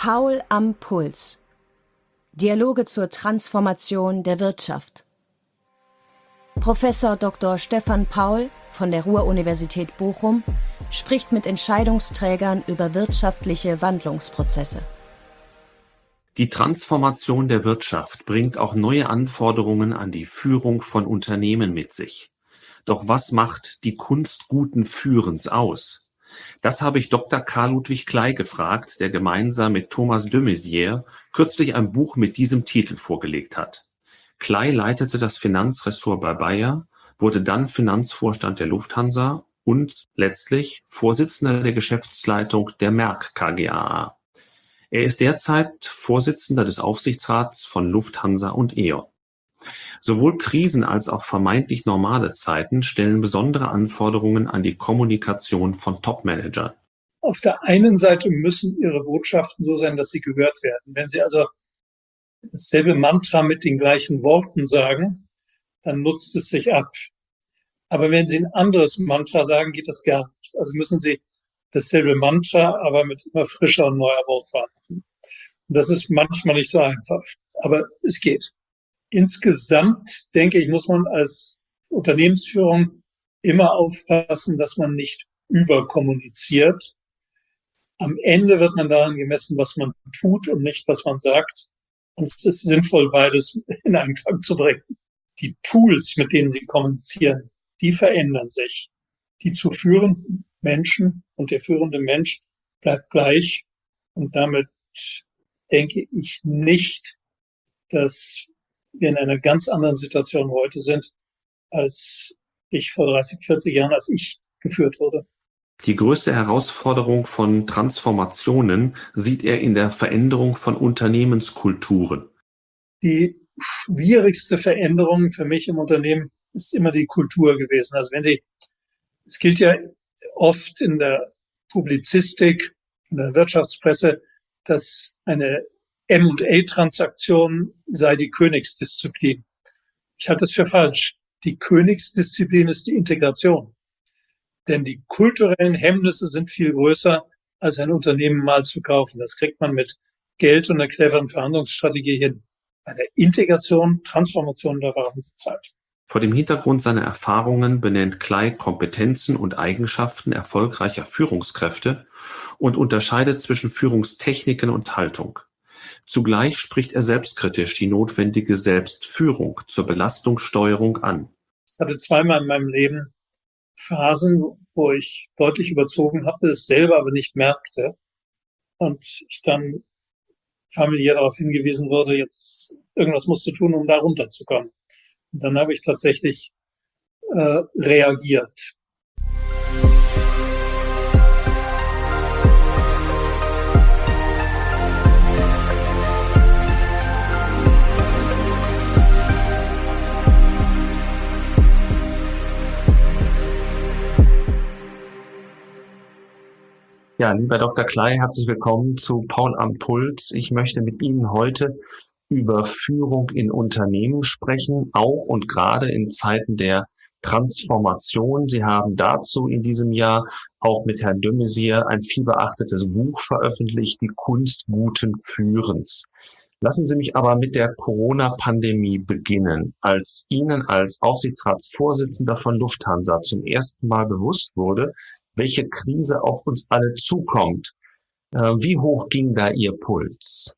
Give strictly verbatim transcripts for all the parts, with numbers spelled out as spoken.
Paul am Puls. Dialoge zur Transformation der Wirtschaft. Professor Doktor Stefan Paul von der Ruhr-Universität Bochum spricht mit Entscheidungsträgern über wirtschaftliche Wandlungsprozesse. Die Transformation der Wirtschaft bringt auch neue Anforderungen an die Führung von Unternehmen mit sich. Doch was macht die Kunst guten Führens aus? Das habe ich Doktor Karl Ludwig Kley gefragt, der gemeinsam mit Thomas de Maizière kürzlich ein Buch mit diesem Titel vorgelegt hat. Kley leitete das Finanzressort bei Bayer, wurde dann Finanzvorstand der Lufthansa und letztlich Vorsitzender der Geschäftsleitung der Merck KGaA. Er ist derzeit Vorsitzender des Aufsichtsrats von Lufthansa und E O N. Sowohl Krisen als auch vermeintlich normale Zeiten stellen besondere Anforderungen an die Kommunikation von Top-Managern. Auf der einen Seite müssen ihre Botschaften so sein, dass sie gehört werden. Wenn sie also dasselbe Mantra mit den gleichen Worten sagen, dann nutzt es sich ab. Aber wenn sie ein anderes Mantra sagen, geht das gar nicht. Also müssen sie dasselbe Mantra, aber mit immer frischer und neuer Wortwahl machen. Und das ist manchmal nicht so einfach, aber es geht. Insgesamt, denke ich, muss man als Unternehmensführung immer aufpassen, dass man nicht überkommuniziert. Am Ende wird man daran gemessen, was man tut und nicht, was man sagt. Und es ist sinnvoll, beides in Einklang zu bringen. Die Tools, mit denen Sie kommunizieren, die verändern sich. Die zu führenden Menschen und der führende Mensch bleibt gleich. Und damit denke ich nicht, dass wir in einer ganz anderen Situation heute sind, als ich vor dreißig, vierzig Jahren, als ich geführt wurde. Die größte Herausforderung von Transformationen sieht er in der Veränderung von Unternehmenskulturen. Die schwierigste Veränderung für mich im Unternehmen ist immer die Kultur gewesen. Also wenn Sie, es gilt ja oft in der Publizistik, in der Wirtschaftspresse, dass eine M und A-Transaktion sei die Königsdisziplin. Ich halte das für falsch. Die Königsdisziplin ist die Integration. Denn die kulturellen Hemmnisse sind viel größer, als ein Unternehmen mal zu kaufen. Das kriegt man mit Geld und einer cleveren Verhandlungsstrategie hin. Bei der Integration, Transformation, da brauchen Sie Zeit. Vor dem Hintergrund seiner Erfahrungen benennt Kley Kompetenzen und Eigenschaften erfolgreicher Führungskräfte und unterscheidet zwischen Führungstechniken und Haltung. Zugleich spricht er selbstkritisch die notwendige Selbstführung zur Belastungssteuerung an. Ich hatte zweimal in meinem Leben Phasen, wo ich deutlich überzogen habe, es selber aber nicht merkte und ich dann familiär darauf hingewiesen wurde, jetzt irgendwas musst du tun, um da runterzukommen. Und dann habe ich tatsächlich äh, reagiert. Ja, lieber Doktor Kley, herzlich willkommen zu Paul am Puls. Ich möchte mit Ihnen heute über Führung in Unternehmen sprechen, auch und gerade in Zeiten der Transformation. Sie haben dazu in diesem Jahr auch mit Herrn de Maizière ein vielbeachtetes Buch veröffentlicht, Die Kunst guten Führens. Lassen Sie mich aber mit der Corona-Pandemie beginnen. Als Ihnen als Aufsichtsratsvorsitzender von Lufthansa zum ersten Mal bewusst wurde, welche Krise auf uns alle zukommt, wie hoch ging da Ihr Puls?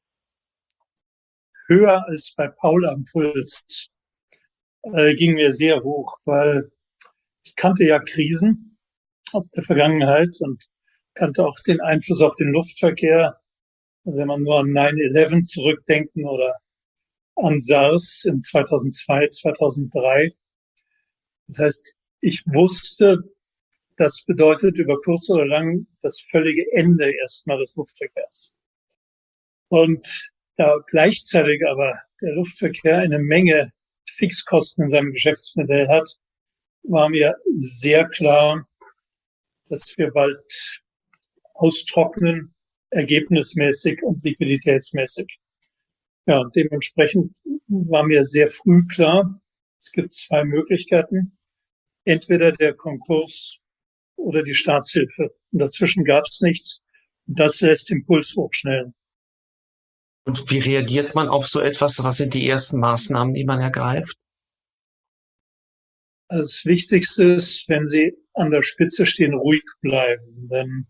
Höher als bei Paul am Puls äh, ging mir sehr hoch, weil ich kannte ja Krisen aus der Vergangenheit und kannte auch den Einfluss auf den Luftverkehr. Wenn man nur an nine eleven zurückdenken oder an SARS in zweitausendzwei, zweitausenddrei. Das heißt, ich wusste, das bedeutet über kurz oder lang das völlige Ende erstmal des Luftverkehrs. Und da gleichzeitig aber der Luftverkehr eine Menge Fixkosten in seinem Geschäftsmodell hat, war mir sehr klar, dass wir bald austrocknen, ergebnismäßig und liquiditätsmäßig. Ja, und dementsprechend war mir sehr früh klar, es gibt zwei Möglichkeiten. Entweder der Konkurs oder die Staatshilfe. Und dazwischen gab es nichts. Und das lässt den Puls hochschnellen. Und wie reagiert man auf so etwas? Was sind die ersten Maßnahmen, die man ergreift? Das Wichtigste ist, wenn Sie an der Spitze stehen, ruhig bleiben. Denn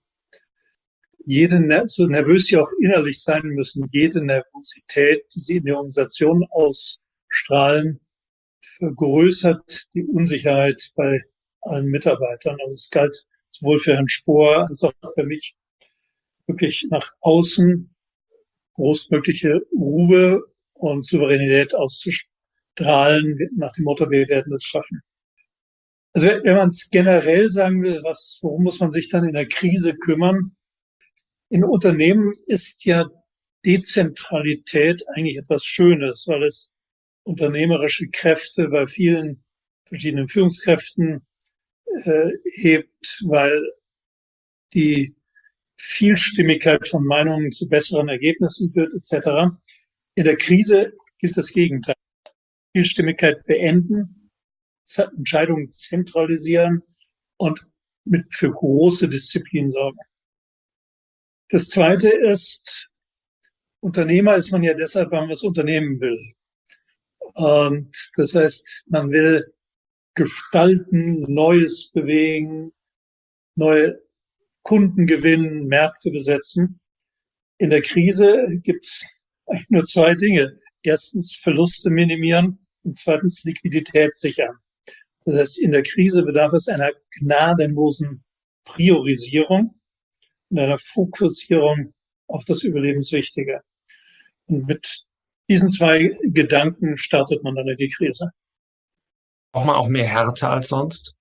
jede, so nervös Sie auch innerlich sein müssen, jede Nervosität, die Sie in der Organisation ausstrahlen, vergrößert die Unsicherheit bei allen Mitarbeitern. Und es galt sowohl für Herrn Spohr als auch für mich, wirklich nach außen großmögliche Ruhe und Souveränität auszustrahlen, nach dem Motto, wir werden es schaffen. Also wenn man es generell sagen will, was, worum muss man sich dann in der Krise kümmern? In Unternehmen ist ja Dezentralität eigentlich etwas Schönes, weil es unternehmerische Kräfte bei vielen verschiedenen Führungskräften äh, hebt, weil die Vielstimmigkeit von Meinungen zu besseren Ergebnissen führt, et cetera. In der Krise gilt das Gegenteil. Vielstimmigkeit beenden, Entscheidungen zentralisieren und mit für große Disziplin sorgen. Das Zweite ist, Unternehmer ist man ja deshalb, weil man was unternehmen will. Und das heißt, man will gestalten, Neues bewegen, neue Kunden gewinnen, Märkte besetzen. In der Krise gibt es eigentlich nur zwei Dinge. Erstens Verluste minimieren und zweitens Liquidität sichern. Das heißt, in der Krise bedarf es einer gnadenlosen Priorisierung und einer Fokussierung auf das Überlebenswichtige. Und mit diesen zwei Gedanken startet man dann in die Krise. Braucht man auch mehr Härte als sonst?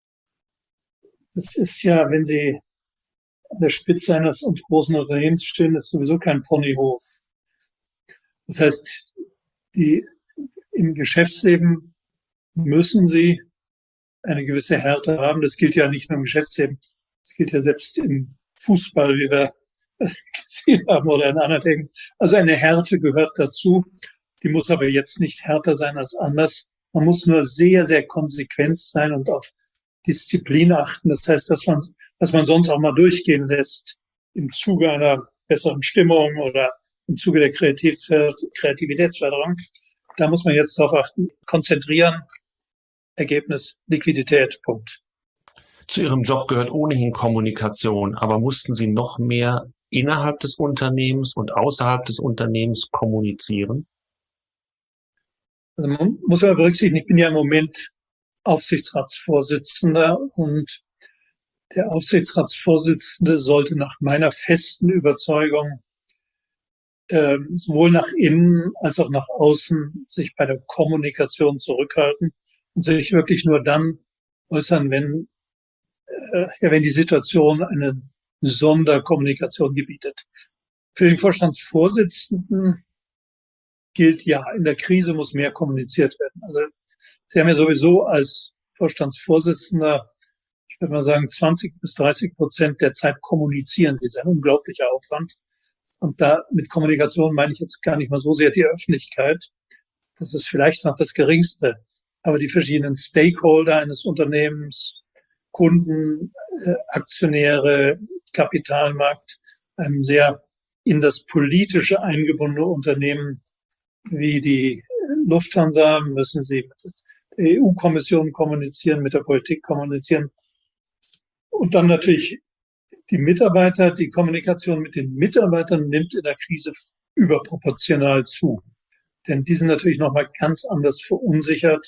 Das ist ja, wenn Sie an der Spitze eines großen Unternehmens stehen, ist sowieso kein Ponyhof. Das heißt, die, im Geschäftsleben müssen Sie eine gewisse Härte haben. Das gilt ja nicht nur im Geschäftsleben. Das gilt ja selbst im Fußball, wie wir gesehen haben, oder in anderen Dingen. Also eine Härte gehört dazu. Die muss aber jetzt nicht härter sein als anders. Man muss nur sehr, sehr konsequent sein und auf Disziplin achten. Das heißt, dass man, dass man sonst auch mal durchgehen lässt im Zuge einer besseren Stimmung oder im Zuge der Kreativitätsförderung. Da muss man jetzt darauf achten. Konzentrieren, Ergebnis, Liquidität, Punkt. Zu Ihrem Job gehört ohnehin Kommunikation, aber mussten Sie noch mehr innerhalb des Unternehmens und außerhalb des Unternehmens kommunizieren? Also man muss ja berücksichtigen, ich bin ja im Moment Aufsichtsratsvorsitzender und der Aufsichtsratsvorsitzende sollte nach meiner festen Überzeugung äh, sowohl nach innen als auch nach außen sich bei der Kommunikation zurückhalten und sich wirklich nur dann äußern, wenn äh, ja, wenn die Situation eine Sonderkommunikation gebietet. Für den Vorstandsvorsitzenden gilt ja, in der Krise muss mehr kommuniziert werden. Also Sie haben ja sowieso als Vorstandsvorsitzender, ich würde mal sagen, zwanzig bis dreißig Prozent der Zeit kommunizieren Sie. Das ist ein unglaublicher Aufwand. Und da mit Kommunikation meine ich jetzt gar nicht mal so sehr die Öffentlichkeit. Das ist vielleicht noch das Geringste. Aber die verschiedenen Stakeholder eines Unternehmens, Kunden, äh, Aktionäre, Kapitalmarkt, einem sehr in das Politische eingebundene Unternehmen wie die Lufthansa müssen Sie mit der E U-Kommission kommunizieren, mit der Politik kommunizieren. Und dann natürlich die Mitarbeiter, die Kommunikation mit den Mitarbeitern nimmt in der Krise überproportional zu. Denn die sind natürlich nochmal ganz anders verunsichert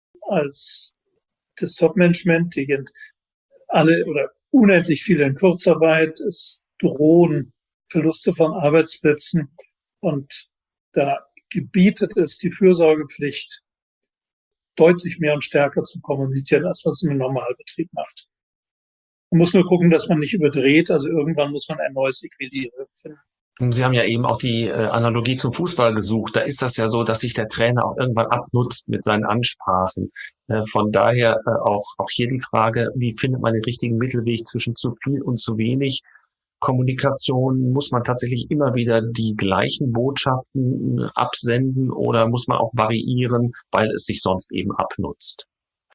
als das Top-Management. Die sind alle oder unendlich viele in Kurzarbeit. Es drohen Verluste von Arbeitsplätzen. Und da gebietet es die Fürsorgepflicht, deutlich mehr und stärker zu kommunizieren, als was es im Normalbetrieb macht. Man muss nur gucken, dass man nicht überdreht. Also irgendwann muss man ein neues Equilibrium finden. Sie haben ja eben auch die äh, Analogie zum Fußball gesucht. Da ist das ja so, dass sich der Trainer auch irgendwann abnutzt mit seinen Ansprachen. Äh, von daher äh, auch, auch hier die Frage, wie findet man den richtigen Mittelweg zwischen zu viel und zu wenig Kommunikation? Muss man tatsächlich immer wieder die gleichen Botschaften äh, absenden oder muss man auch variieren, weil es sich sonst eben abnutzt?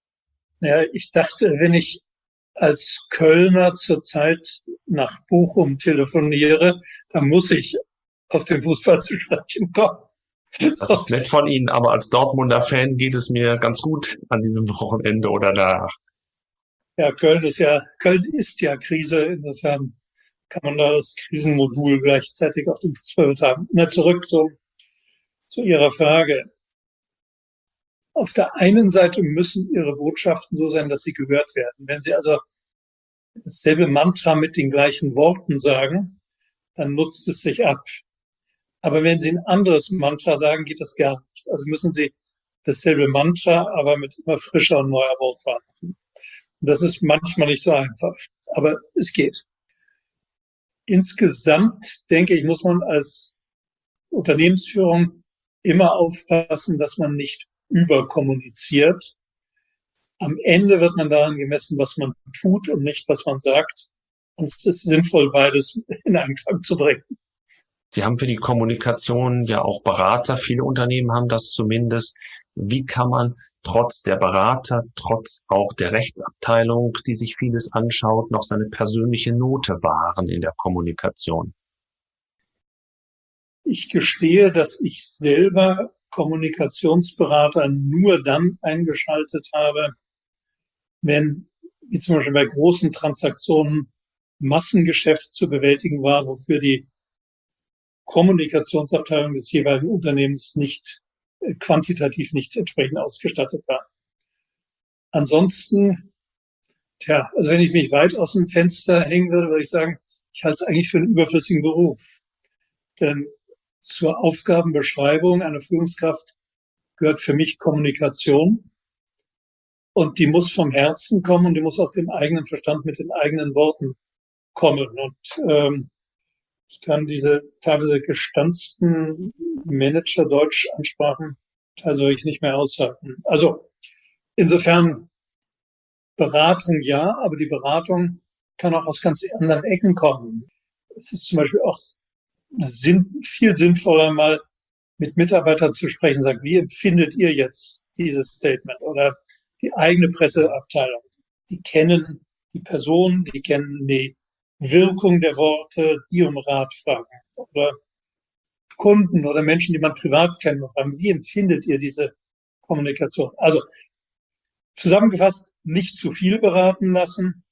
Ja, ich dachte, wenn ich als Kölner zurzeit nach Bochum telefoniere, dann muss ich auf den Fußball zu sprechen kommen. Das ist nett von Ihnen, aber als Dortmunder Fan geht es mir ganz gut an diesem Wochenende oder danach. Ja, Köln ist ja, Köln ist ja Krise. Insofern kann man da das Krisenmodul gleichzeitig auf den Fußball übertragen. Na, zurück zu, zu Ihrer Frage. Auf der einen Seite müssen Ihre Botschaften so sein, dass sie gehört werden. Wenn Sie also dasselbe Mantra mit den gleichen Worten sagen, dann nutzt es sich ab. Aber wenn Sie ein anderes Mantra sagen, geht das gar nicht. Also müssen Sie dasselbe Mantra, aber mit immer frischer und neuer Wortwahl machen. Und das ist manchmal nicht so einfach, aber es geht. Insgesamt, denke ich, muss man als Unternehmensführung immer aufpassen, dass man nicht überkommuniziert. Am Ende wird man daran gemessen, was man tut und nicht, was man sagt. Und es ist sinnvoll, beides in Einklang zu bringen. Sie haben für die Kommunikation ja auch Berater. Viele Unternehmen haben das zumindest. Wie kann man trotz der Berater, trotz auch der Rechtsabteilung, die sich vieles anschaut, noch seine persönliche Note wahren in der Kommunikation? Ich gestehe, dass ich selber Kommunikationsberater nur dann eingeschaltet habe, wenn, wie zum Beispiel bei großen Transaktionen, Massengeschäft zu bewältigen war, wofür die Kommunikationsabteilung des jeweiligen Unternehmens nicht, äh, quantitativ nicht entsprechend ausgestattet war. Ansonsten, tja, also wenn ich mich weit aus dem Fenster hängen würde, würde ich sagen, ich halte es eigentlich für einen überflüssigen Beruf. Denn zur Aufgabenbeschreibung einer Führungskraft gehört für mich Kommunikation. Und die muss vom Herzen kommen und die muss aus dem eigenen Verstand mit den eigenen Worten kommen. Und ähm, ich kann diese teilweise gestanzten Manager-Deutsch-Ansprachen also ich nicht mehr aushalten. Also insofern Beratung ja, aber die Beratung kann auch aus ganz anderen Ecken kommen. Es ist zum Beispiel auch sinn, viel sinnvoller, mal mit Mitarbeitern zu sprechen, sagen, wie empfindet ihr jetzt dieses Statement oder die eigene Presseabteilung? Die kennen die Person, die kennen die Wirkung der Worte, die um Rat fragen. Oder Kunden oder Menschen, die man privat kennt, und fragen, wie empfindet ihr diese Kommunikation? Also zusammengefasst, nicht zu viel beraten lassen,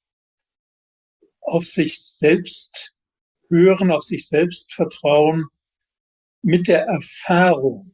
auf sich selbst hören, auf sich selbst vertrauen. Mit der Erfahrung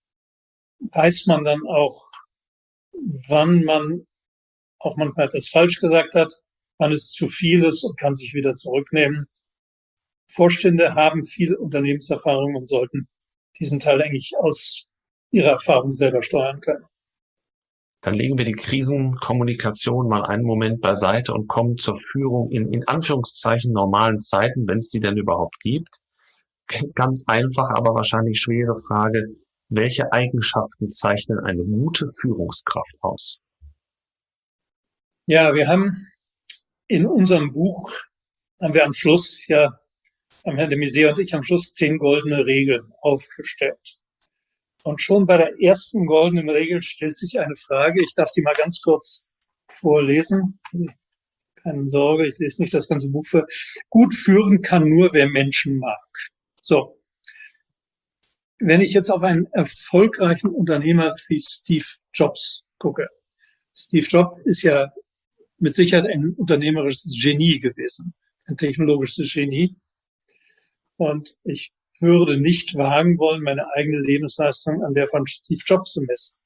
weiß man dann auch, wann man auch manchmal etwas falsch gesagt hat, wann es zu viel ist und kann sich wieder zurücknehmen. Vorstände haben viel Unternehmenserfahrung und sollten diesen Teil eigentlich aus ihrer Erfahrung selber steuern können. Dann legen wir die Krisenkommunikation mal einen Moment beiseite und kommen zur Führung in, in Anführungszeichen normalen Zeiten, wenn es die denn überhaupt gibt. Ganz einfach, aber wahrscheinlich schwere Frage. Welche Eigenschaften zeichnen eine gute Führungskraft aus? Ja, wir haben in unserem Buch, haben wir am Schluss, ja, haben Herr de Maizière und ich am Schluss zehn goldene Regeln aufgestellt. Und schon bei der ersten goldenen Regel stellt sich eine Frage. Ich darf die mal ganz kurz vorlesen. Keine Sorge, ich lese nicht das ganze Buch vor. Gut führen kann nur, wer Menschen mag. So. Wenn ich jetzt auf einen erfolgreichen Unternehmer wie Steve Jobs gucke. Steve Jobs ist ja mit Sicherheit ein unternehmerisches Genie gewesen, ein technologisches Genie. Und ich würde nicht wagen wollen, meine eigene Lebensleistung an der von Steve Jobs zu messen.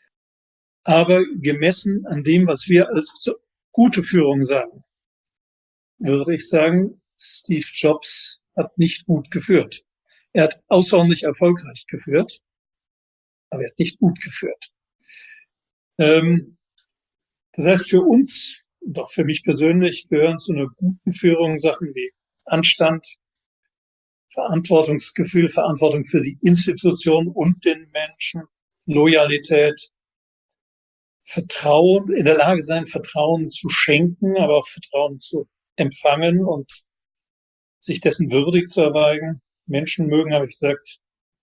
Aber gemessen an dem, was wir als gute Führung sagen, würde ich sagen, Steve Jobs hat nicht gut geführt. Er hat außerordentlich erfolgreich geführt, aber er hat nicht gut geführt. Ähm, das heißt, für uns und auch für mich persönlich gehören zu einer guten Führung Sachen wie Anstand, Verantwortungsgefühl, Verantwortung für die Institution und den Menschen, Loyalität, Vertrauen, in der Lage sein, Vertrauen zu schenken, aber auch Vertrauen zu empfangen und sich dessen würdig zu erweisen. Menschen mögen, habe ich gesagt.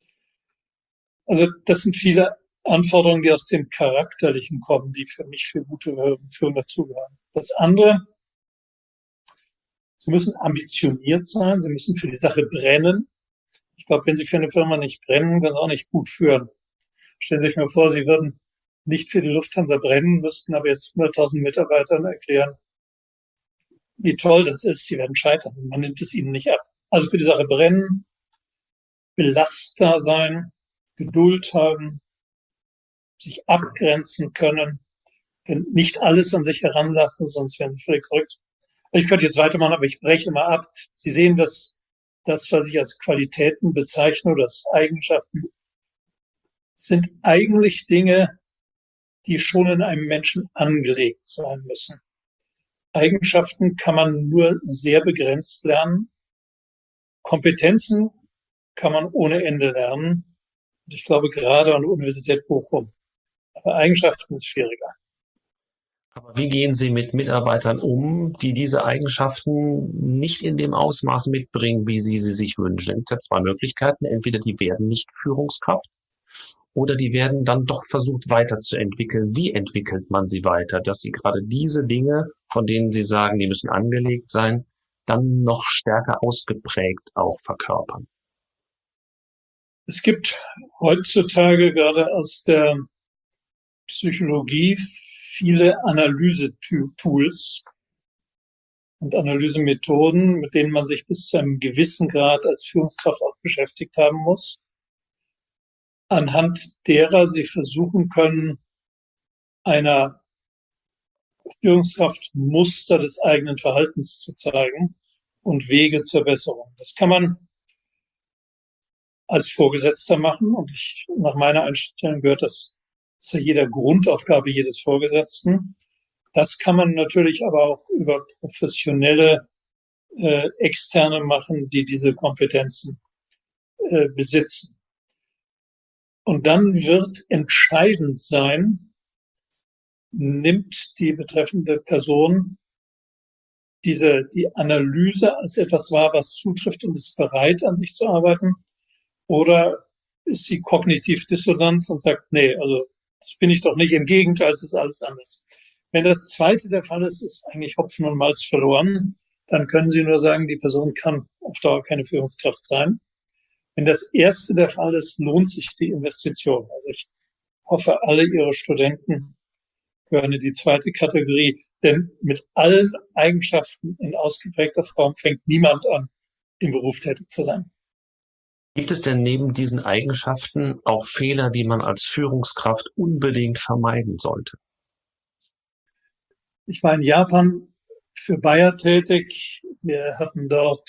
Also das sind viele Anforderungen, die aus dem Charakterlichen kommen, die für mich für gute Führung dazugehören. Das andere, sie müssen ambitioniert sein, sie müssen für die Sache brennen. Ich glaube, wenn Sie für eine Firma nicht brennen, können Sie auch nicht gut führen. Stellen Sie sich mal vor, Sie würden nicht für die Lufthansa brennen, müssten aber jetzt hunderttausend Mitarbeitern erklären, wie toll das ist. Sie werden scheitern. Man nimmt es ihnen nicht ab. Also für die Sache brennen, belastbar sein, Geduld haben, sich abgrenzen können, denn nicht alles an sich heranlassen, sonst werden Sie völlig verrückt. Ich könnte jetzt weitermachen, aber ich breche mal ab. Sie sehen, dass das, was ich als Qualitäten bezeichne oder als Eigenschaften, sind eigentlich Dinge, die schon in einem Menschen angelegt sein müssen. Eigenschaften kann man nur sehr begrenzt lernen. Kompetenzen kann man ohne Ende lernen. Und ich glaube, gerade an der Universität Bochum. Aber Eigenschaften ist schwieriger. Aber wie gehen Sie mit Mitarbeitern um, die diese Eigenschaften nicht in dem Ausmaß mitbringen, wie Sie sie sich wünschen? Es gibt ja zwei Möglichkeiten. Entweder die werden nicht Führungskraft oder die werden dann doch versucht weiterzuentwickeln. Wie entwickelt man sie weiter, dass sie gerade diese Dinge, von denen Sie sagen, die müssen angelegt sein, dann noch stärker ausgeprägt auch verkörpern? Es gibt heutzutage gerade aus der Psychologie viele Analyse-Tools und Analysemethoden, mit denen man sich bis zu einem gewissen Grad als Führungskraft auch beschäftigt haben muss, anhand derer Sie versuchen können, einer Führungskraft Muster des eigenen Verhaltens zu zeigen und Wege zur Besserung. Das kann man als Vorgesetzter machen und ich, nach meiner Einstellung gehört das zu jeder Grundaufgabe jedes Vorgesetzten. Das kann man natürlich aber auch über professionelle äh, Externe machen, die diese Kompetenzen äh, besitzen. Und dann wird entscheidend sein, nimmt die betreffende Person diese, die Analyse als etwas wahr, was zutrifft und ist bereit, an sich zu arbeiten, oder ist sie kognitiv dissonant und sagt, nee, also das bin ich doch nicht, im Gegenteil, es ist alles anders. Wenn das zweite der Fall ist, ist eigentlich Hopfen und Malz verloren. Dann können Sie nur sagen, die Person kann auf Dauer keine Führungskraft sein. Wenn das erste der Fall ist, lohnt sich die Investition. Also ich hoffe, alle Ihre Studenten gehören in die zweite Kategorie, denn mit allen Eigenschaften in ausgeprägter Form fängt niemand an, im Beruf tätig zu sein. Gibt es denn neben diesen Eigenschaften auch Fehler, die man als Führungskraft unbedingt vermeiden sollte? Ich war in Japan für Bayer tätig. Wir hatten dort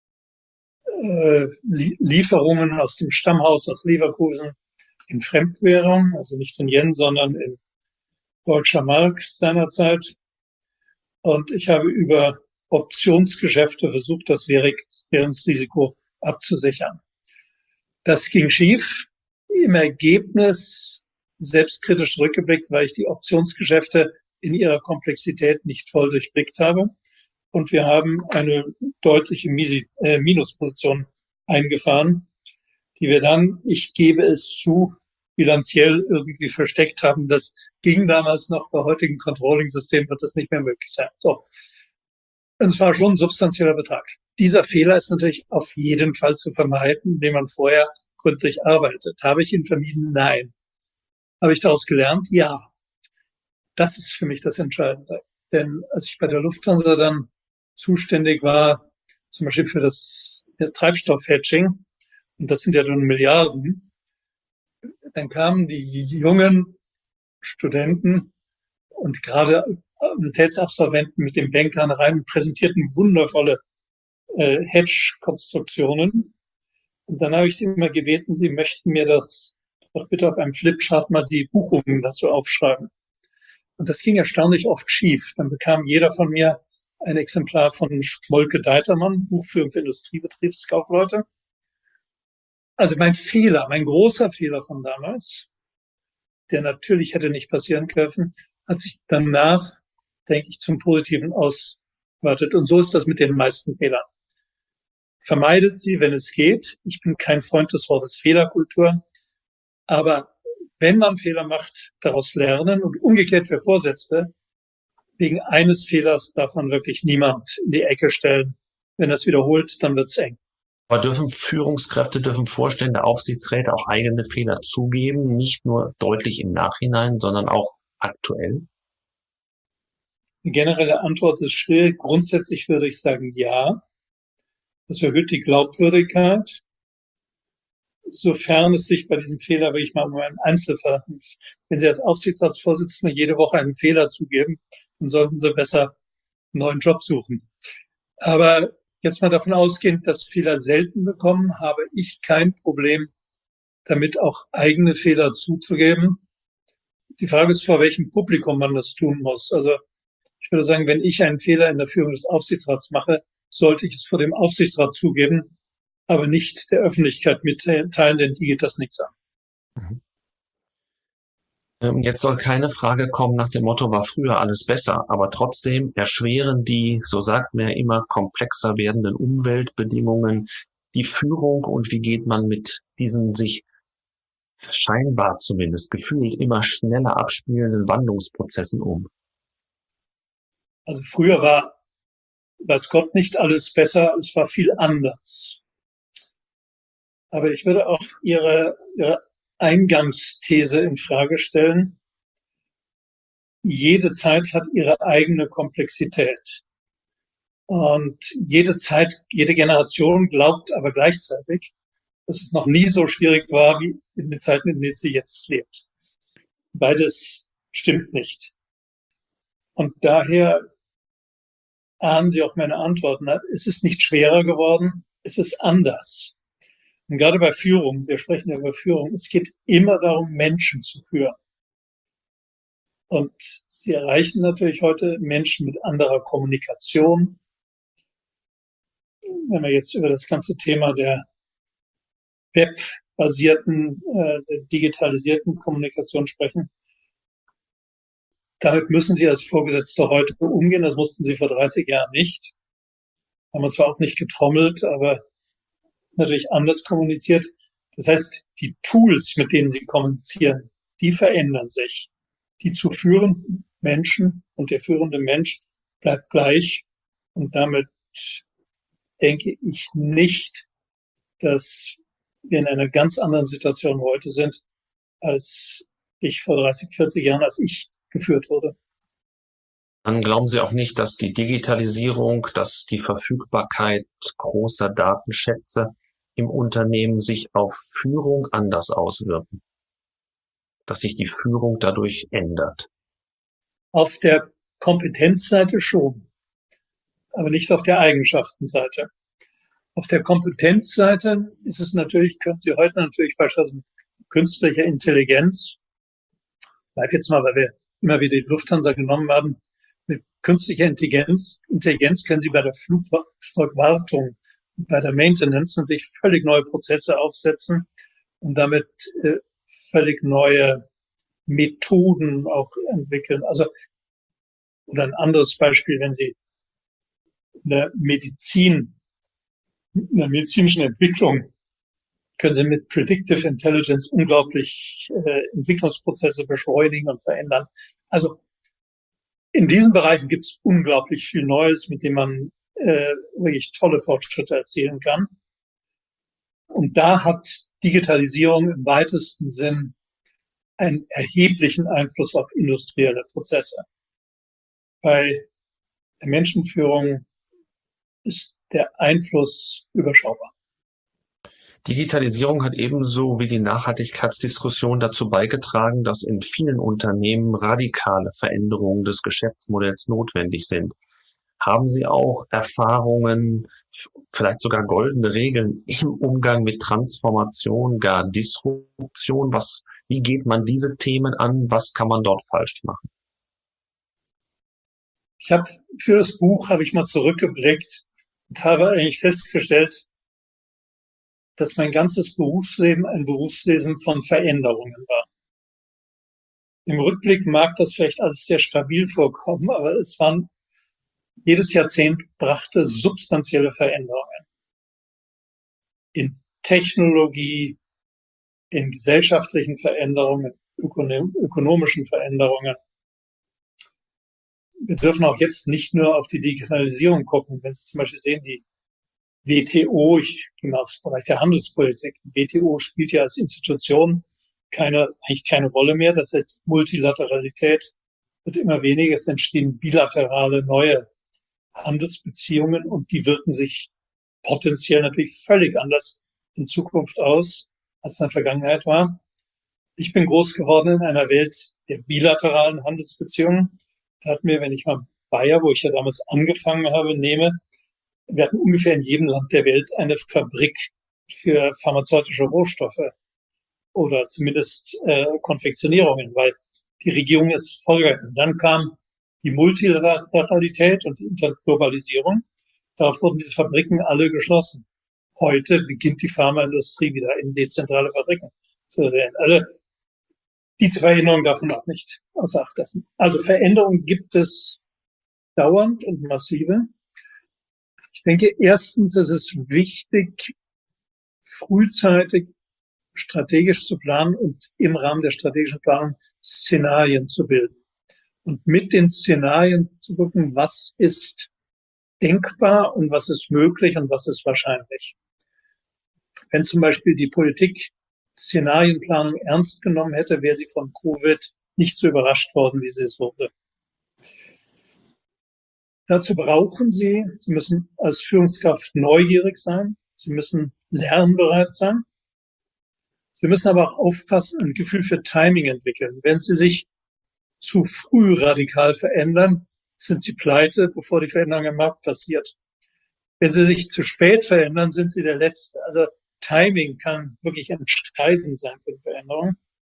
äh, Lieferungen aus dem Stammhaus aus Leverkusen in Fremdwährung, also nicht in Yen, sondern in deutscher Mark seinerzeit. Und ich habe über Optionsgeschäfte versucht, das Währungsrisiko abzusichern. Das ging schief. Im Ergebnis, selbstkritisch zurückgeblickt, weil ich die Optionsgeschäfte in ihrer Komplexität nicht voll durchblickt habe. Und wir haben eine deutliche Misi- äh, Minusposition eingefahren, die wir dann, ich gebe es zu, bilanziell irgendwie versteckt haben. Das ging damals noch. Bei heutigen Controlling-Systemen wird das nicht mehr möglich sein. So. Und es war schon ein substanzieller Betrag. Dieser Fehler ist natürlich auf jeden Fall zu vermeiden, indem man vorher gründlich arbeitet. Habe ich ihn vermieden? Nein. Habe ich daraus gelernt? Ja. Das ist für mich das Entscheidende. Denn als ich bei der Lufthansa dann zuständig war, zum Beispiel für das Treibstoff-Hedging, und das sind ja nun Milliarden, dann kamen die jungen Studenten und gerade Universitätsabsolventen mit den Bankern rein und präsentierten wundervolle äh, Hedge-Konstruktionen. Und dann habe ich sie immer gebeten, sie möchten mir das doch bitte auf einem Flipchart mal die Buchungen dazu aufschreiben. Und das ging erstaunlich oft schief. Dann bekam jeder von mir ein Exemplar von Schmolke-Deitermann, Buchführung für Industriebetriebskaufleute. Also mein Fehler, mein großer Fehler von damals, der natürlich hätte nicht passieren dürfen, hat sich danach, denke ich, zum Positiven ausgeweitet. Und so ist das mit den meisten Fehlern. Vermeidet sie, wenn es geht. Ich bin kein Freund des Wortes Fehlerkultur. Aber wenn man Fehler macht, daraus lernen und umgekehrt für Vorgesetzte, wegen eines Fehlers darf man wirklich niemand in die Ecke stellen. Wenn das wiederholt, dann wird's eng. Aber dürfen Führungskräfte, dürfen Vorstände, Aufsichtsräte auch eigene Fehler zugeben, nicht nur deutlich im Nachhinein, sondern auch aktuell? Die generelle Antwort ist schwierig. Grundsätzlich würde ich sagen, ja. Das erhöht die Glaubwürdigkeit, sofern es sich bei diesem Fehler wirklich mal um einen Einzelfall handelt. Wenn Sie als Aufsichtsratsvorsitzende jede Woche einen Fehler zugeben, dann sollten Sie besser einen neuen Job suchen. Aber jetzt mal davon ausgehend, dass Fehler selten bekommen, habe ich kein Problem damit, auch eigene Fehler zuzugeben. Die Frage ist, vor welchem Publikum man das tun muss. Also ich würde sagen, wenn ich einen Fehler in der Führung des Aufsichtsrats mache, sollte ich es vor dem Aufsichtsrat zugeben, aber nicht der Öffentlichkeit mitteilen, denn die geht das nichts an. Ähm, Jetzt soll keine Frage kommen nach dem Motto, war früher alles besser, aber trotzdem erschweren die, so sagt man ja immer, komplexer werdenden Umweltbedingungen die Führung und wie geht man mit diesen sich scheinbar zumindest gefühlt immer schneller abspielenden Wandlungsprozessen um? Also früher war, weiß Gott, nicht alles besser, es war viel anders. Aber ich würde auch Ihre, Ihre Eingangsthese in Frage stellen. Jede Zeit hat ihre eigene Komplexität. Und jede Zeit, jede Generation glaubt aber gleichzeitig, dass es noch nie so schwierig war, wie in den Zeiten, in denen sie jetzt lebt. Beides stimmt nicht. Und daher ahnen Sie auch meine Antworten. Es ist nicht schwerer geworden, es ist anders. Und gerade bei Führung, wir sprechen ja über Führung, es geht immer darum, Menschen zu führen. Und Sie erreichen natürlich heute Menschen mit anderer Kommunikation. Wenn wir jetzt über das ganze Thema der webbasierten, äh, der digitalisierten Kommunikation sprechen, damit müssen Sie als Vorgesetzter heute umgehen. Das mussten Sie vor dreißig Jahren nicht. Haben wir zwar auch nicht getrommelt, aber natürlich anders kommuniziert. Das heißt, die Tools, mit denen Sie kommunizieren, die verändern sich. Die zu führenden Menschen und der führende Mensch bleibt gleich. Und damit denke ich nicht, dass wir in einer ganz anderen Situation heute sind, als ich vor dreißig, vierzig Jahren, als ich geführt wurde. Dann glauben Sie auch nicht, dass die Digitalisierung, dass die Verfügbarkeit großer Datenschätze im Unternehmen sich auf Führung anders auswirken, dass sich die Führung dadurch ändert? Auf der Kompetenzseite schon, aber nicht auf der Eigenschaftenseite. Auf der Kompetenzseite ist es natürlich, können Sie heute natürlich beispielsweise mit künstlicher Intelligenz, bleib jetzt mal, weil wir immer wieder die Lufthansa genommen haben, mit künstlicher Intelligenz, Intelligenz können Sie bei der Flugzeugwartung, bei der Maintenance natürlich völlig neue Prozesse aufsetzen und damit äh, völlig neue Methoden auch entwickeln. Also, oder ein anderes Beispiel, wenn Sie in der Medizin, in der medizinischen Entwicklung, können Sie mit Predictive Intelligence unglaublich äh, Entwicklungsprozesse beschleunigen und verändern. Also in diesen Bereichen gibt es unglaublich viel Neues, mit dem man äh, wirklich tolle Fortschritte erzielen kann. Und da hat Digitalisierung im weitesten Sinn einen erheblichen Einfluss auf industrielle Prozesse. Bei der Menschenführung ist der Einfluss überschaubar. Digitalisierung hat ebenso wie die Nachhaltigkeitsdiskussion dazu beigetragen, dass in vielen Unternehmen radikale Veränderungen des Geschäftsmodells notwendig sind. Haben Sie auch Erfahrungen, vielleicht sogar goldene Regeln im Umgang mit Transformation, gar Disruption? Was, wie geht man diese Themen an? Was kann man dort falsch machen? Ich habe für das Buch habe ich mal zurückgeblickt und habe eigentlich festgestellt, dass mein ganzes Berufsleben ein Berufsleben von Veränderungen war. Im Rückblick mag das vielleicht alles sehr stabil vorkommen, aber es waren, jedes Jahrzehnt brachte substanzielle Veränderungen. In Technologie, in gesellschaftlichen Veränderungen, ökonom- ökonomischen Veränderungen. Wir dürfen auch jetzt nicht nur auf die Digitalisierung gucken. Wenn Sie zum Beispiel sehen, die W T O, ich gehe mal aufs Bereich der Handelspolitik. W T O spielt ja als Institution keine, eigentlich keine Rolle mehr. Das heißt, Multilateralität wird immer weniger. Es entstehen bilaterale neue Handelsbeziehungen und die wirken sich potenziell natürlich völlig anders in Zukunft aus, als es in der Vergangenheit war. Ich bin groß geworden in einer Welt der bilateralen Handelsbeziehungen. Da hatten wir, wenn ich mal Bayer, wo ich ja damals angefangen habe, nehme, wir hatten ungefähr in jedem Land der Welt eine Fabrik für pharmazeutische Rohstoffe oder zumindest äh, Konfektionierungen, weil die Regierung es vorgegangen. Dann kam die Multilateralität und die Interglobalisierung. Darauf wurden diese Fabriken alle geschlossen. Heute beginnt die Pharmaindustrie wieder in dezentrale Fabriken zu werden. Also diese Veränderung darf man auch nicht außer Acht lassen. Also Veränderungen gibt es dauernd und massive. Ich denke, erstens ist es wichtig, frühzeitig strategisch zu planen und im Rahmen der strategischen Planung Szenarien zu bilden. Und mit den Szenarien zu gucken, was ist denkbar und was ist möglich und was ist wahrscheinlich. Wenn zum Beispiel die Politik Szenarienplanung ernst genommen hätte, wäre sie von Covid nicht so überrascht worden, wie sie es wurde. Dazu brauchen Sie, Sie müssen als Führungskraft neugierig sein, Sie müssen lernbereit sein. Sie müssen aber auch aufpassen, ein Gefühl für Timing entwickeln. Wenn Sie sich zu früh radikal verändern, sind Sie pleite, bevor die Veränderung im Markt passiert. Wenn Sie sich zu spät verändern, sind Sie der Letzte. Also Timing kann wirklich entscheidend sein für die Veränderung.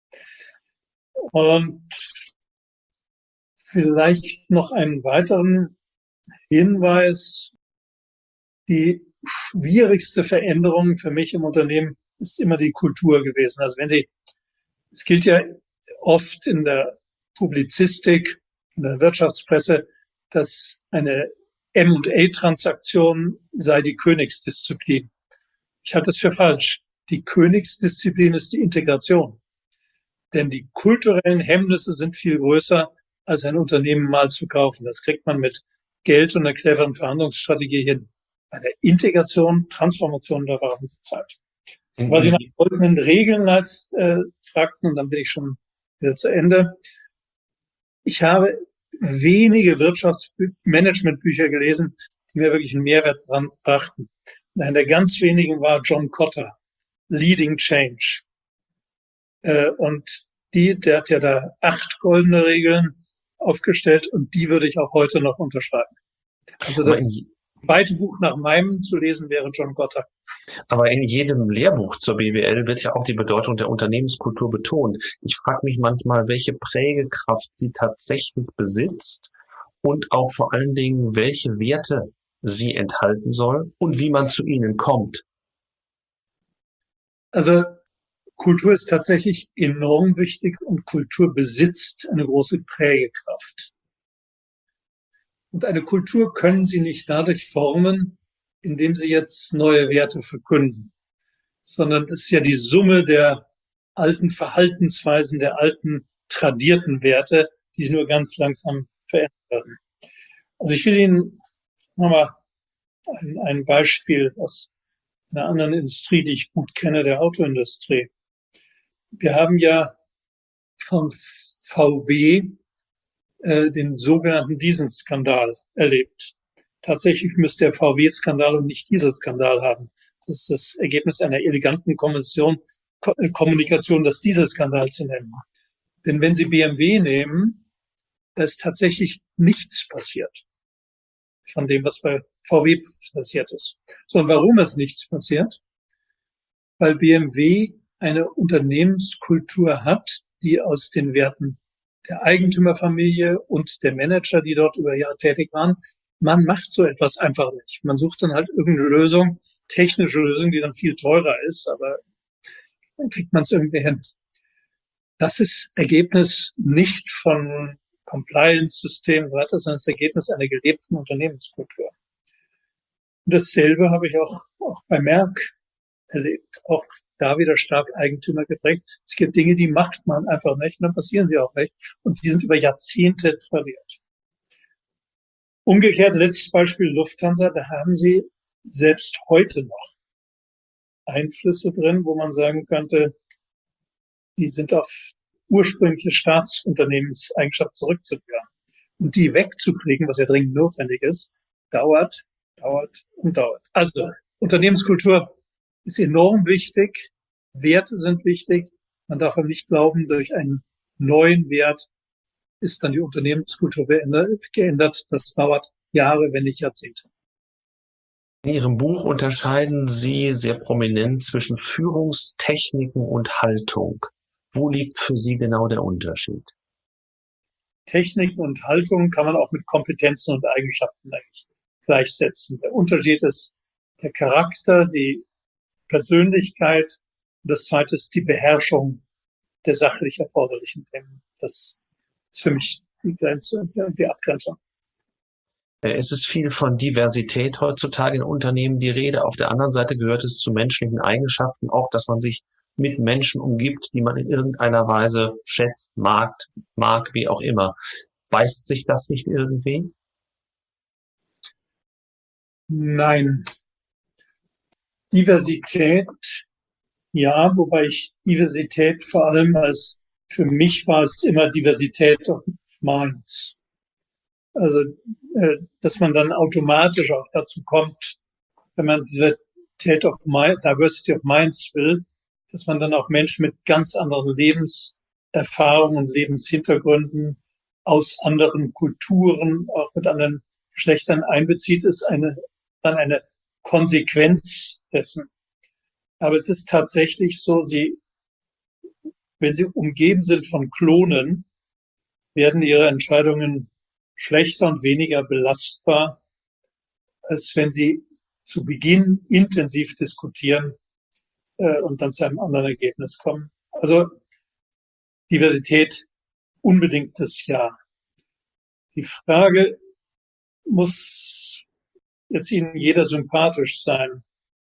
Und vielleicht noch einen weiteren Hinweis. Die schwierigste Veränderung für mich im Unternehmen ist immer die Kultur gewesen. Also wenn Sie, es gilt ja oft in der Publizistik, in der Wirtschaftspresse, dass eine M und A-Transaktion sei die Königsdisziplin. Ich halte es für falsch. Die Königsdisziplin ist die Integration. Denn die kulturellen Hemmnisse sind viel größer, als ein Unternehmen mal zu kaufen. Das kriegt man mit Geld und einer cleveren Verhandlungsstrategie hin. Bei der Integration, Transformation, da brauchen Sie Zeit. Mhm. Was Sie nach folgenden Regeln als äh, fragten, und dann bin ich schon wieder zu Ende. Ich habe wenige Wirtschaftsmanagementbücher gelesen, die mir wirklich einen Mehrwert brachten. Und einer der ganz wenigen war John Kotter, Leading Change. Äh, und die, der hat ja da acht goldene Regeln aufgestellt und die würde ich auch heute noch unterschreiben. Also das zweite Buch nach meinem zu lesen wäre John Kotter. Aber in jedem Lehrbuch zur B W L wird ja auch die Bedeutung der Unternehmenskultur betont. Ich frage mich manchmal, welche Prägekraft sie tatsächlich besitzt und auch vor allen Dingen, welche Werte sie enthalten soll und wie man zu ihnen kommt. Also Kultur ist tatsächlich enorm wichtig und Kultur besitzt eine große Prägekraft. Und eine Kultur können Sie nicht dadurch formen, indem Sie jetzt neue Werte verkünden, sondern das ist ja die Summe der alten Verhaltensweisen, der alten tradierten Werte, die sich nur ganz langsam verändern werden. Also ich will Ihnen nochmal ein, ein Beispiel aus einer anderen Industrie, die ich gut kenne, der Autoindustrie. Wir haben ja von V W äh, den sogenannten Dieselskandal erlebt. Tatsächlich müsste der V W-Skandal und nicht Dieselskandal haben. Das ist das Ergebnis einer eleganten Kommission, Ko Kommunikation, das Dieselskandal zu nennen. Denn wenn Sie B M W nehmen, da ist tatsächlich nichts passiert von dem, was bei V W passiert ist. So, und warum ist nichts passiert? Weil B M W eine Unternehmenskultur hat, die aus den Werten der Eigentümerfamilie und der Manager, die dort über Jahre tätig waren, man macht so etwas einfach nicht. Man sucht dann halt irgendeine Lösung, technische Lösung, die dann viel teurer ist, aber dann kriegt man es irgendwie hin. Das ist Ergebnis nicht von Compliance-Systemen, sondern das ist das Ergebnis einer gelebten Unternehmenskultur. Und dasselbe habe ich auch, auch bei Merck erlebt. Auch da wieder stark Eigentümer geprägt. Es gibt Dinge, die macht man einfach nicht, und dann passieren sie auch nicht. Und die sind über Jahrzehnte tradiert. Umgekehrt, letztes Beispiel Lufthansa, da haben sie selbst heute noch Einflüsse drin, wo man sagen könnte, die sind auf ursprüngliche Staatsunternehmenseigenschaft zurückzuführen. Und die wegzukriegen, was ja dringend notwendig ist, dauert, dauert und dauert. Also Unternehmenskultur ist enorm wichtig, Werte sind wichtig. Man darf aber nicht glauben, durch einen neuen Wert ist dann die Unternehmenskultur geändert. Das dauert Jahre, wenn nicht Jahrzehnte. In Ihrem Buch unterscheiden Sie sehr prominent zwischen Führungstechniken und Haltung. Wo liegt für Sie genau der Unterschied? Techniken und Haltung kann man auch mit Kompetenzen und Eigenschaften eigentlich gleichsetzen. Der Unterschied ist der Charakter, die Persönlichkeit und das zweite ist die Beherrschung der sachlich erforderlichen Themen. Das ist für mich die Grenze, die Abgrenzung. Es ist viel von Diversität heutzutage in Unternehmen die Rede. Auf der anderen Seite gehört es zu menschlichen Eigenschaften auch, dass man sich mit Menschen umgibt, die man in irgendeiner Weise schätzt, mag, mag, wie auch immer. Beißt sich das nicht irgendwie? Nein. Diversität, ja, wobei ich Diversität vor allem als, für mich war es immer Diversität of Minds. Also, äh, dass man dann automatisch auch dazu kommt, wenn man Diversität of Mind, Diversity of Minds will, dass man dann auch Menschen mit ganz anderen Lebenserfahrungen und Lebenshintergründen aus anderen Kulturen, auch mit anderen Geschlechtern einbezieht, ist eine, dann eine Konsequenz dessen. Aber es ist tatsächlich so, sie, wenn sie umgeben sind von Klonen, werden ihre Entscheidungen schlechter und weniger belastbar, als wenn sie zu Beginn intensiv diskutieren äh, und dann zu einem anderen Ergebnis kommen. Also Diversität, unbedingtes Ja. Die Frage, muss jetzt Ihnen jeder sympathisch sein?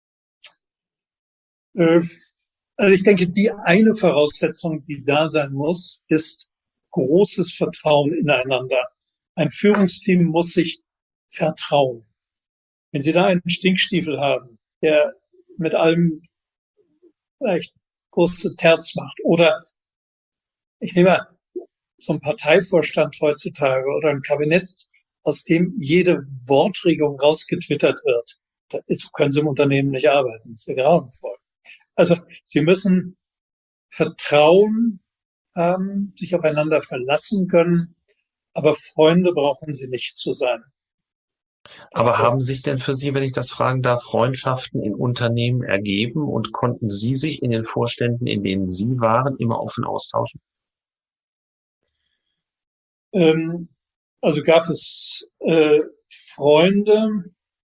Äh, also ich denke, die eine Voraussetzung, die da sein muss, ist großes Vertrauen ineinander. Ein Führungsteam muss sich vertrauen. Wenn Sie da einen Stinkstiefel haben, der mit allem vielleicht große Terz macht, oder ich nehme mal so einen Parteivorstand heutzutage oder ein Kabinett, aus dem jede Wortregung rausgetwittert wird, dazu können Sie im Unternehmen nicht arbeiten. Das ist ja grauenvoll. Also Sie müssen Vertrauen haben, sich aufeinander verlassen können, aber Freunde brauchen Sie nicht zu sein. Aber haben sich denn für Sie, wenn ich das fragen darf, Freundschaften in Unternehmen ergeben und konnten Sie sich in den Vorständen, in denen Sie waren, immer offen austauschen? Ähm, also gab es äh, Freunde,